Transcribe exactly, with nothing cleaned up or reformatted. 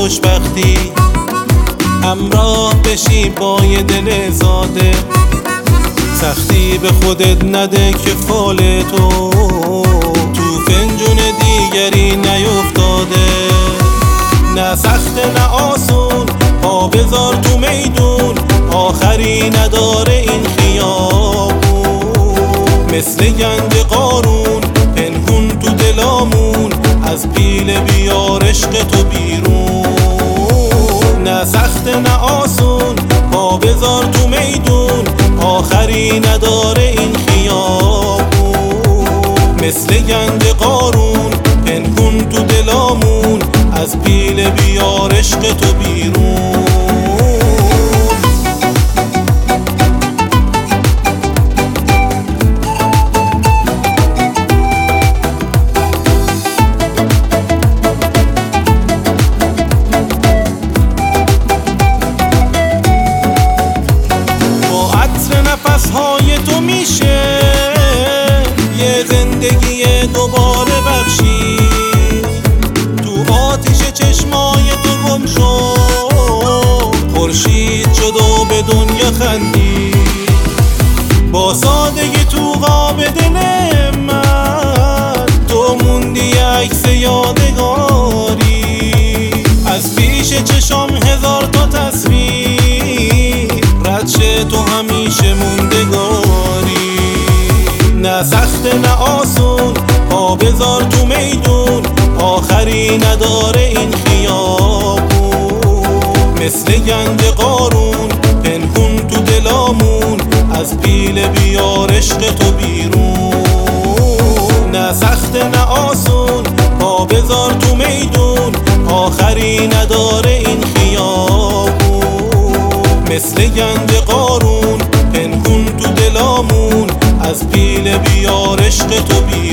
خوشبختی، همراه بشی با یه دل زاده. سختی به خودت نده که فال تو تو فنجون دیگری نیفتاده. نه سخت نه آسون، پا بذار تو میدون، آخری نداره این خیابون. مثل گنج قارون پنهون تو دلامون، از پیله بیار عشق تو بیرون. نه سخت نه آسون، پا بذار تو میدون، آخری نداره این خیابون. مثل گنج قارون پنهون تو دلامون، از پیله بیار عشق تو بیرون. نفس‌های تو میشه یه زندگی دوباره بخشی. تو آتش چشمای تو گم شد، خورشید شد و به دنیا خندی. با سادگی تو قاب دل من، تو موندی عکس یادگاری. از پیش چشم هزار تا تصویر، رد شه تو همیشه موندگاری. نه سخت نه آسون، پا بذار تو میدون، آخری نداره این خیابون. مثل گنج قارون پنهون تو دلامون، از پیله بیار عشق تو بیرون. نه سخت نه آسون، پا بذار تو میدون، آخری نداره این خیابون. مثل گنج قارون پنهون تو دلامون، از پیله بیار عشق تو بیرون.